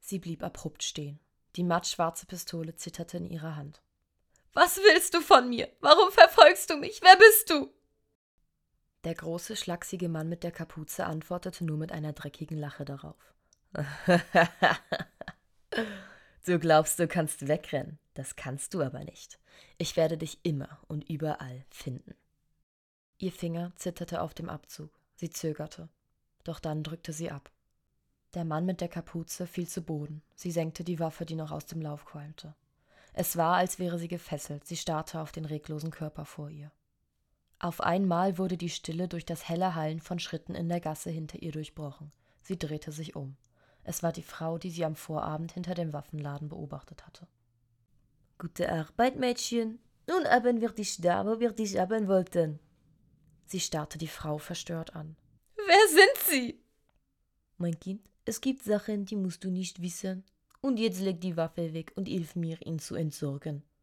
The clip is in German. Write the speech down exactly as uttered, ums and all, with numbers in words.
Sie blieb abrupt stehen. Die mattschwarze Pistole zitterte in ihrer Hand. »Was willst du von mir? Warum verfolgst du mich? Wer bist du?« Der große, schlachsige Mann mit der Kapuze antwortete nur mit einer dreckigen Lache darauf. »Du glaubst, du kannst wegrennen. Das kannst du aber nicht. Ich werde dich immer und überall finden.« Ihr Finger zitterte auf dem Abzug. Sie zögerte. Doch dann drückte sie ab. Der Mann mit der Kapuze fiel zu Boden. Sie senkte die Waffe, die noch aus dem Lauf qualmte. Es war, als wäre sie gefesselt. Sie starrte auf den reglosen Körper vor ihr. Auf einmal wurde die Stille durch das helle Hallen von Schritten in der Gasse hinter ihr durchbrochen. Sie drehte sich um. Es war die Frau, die sie am Vorabend hinter dem Waffenladen beobachtet hatte. »Gute Arbeit, Mädchen. Nun haben wir dich da, wo wir dich haben wollten.« Sie starrte die Frau verstört an. »Wer sind Sie?« »Mein Kind, es gibt Sachen, die musst du nicht wissen. Und jetzt leg die Waffe weg und hilf mir, ihn zu entsorgen.«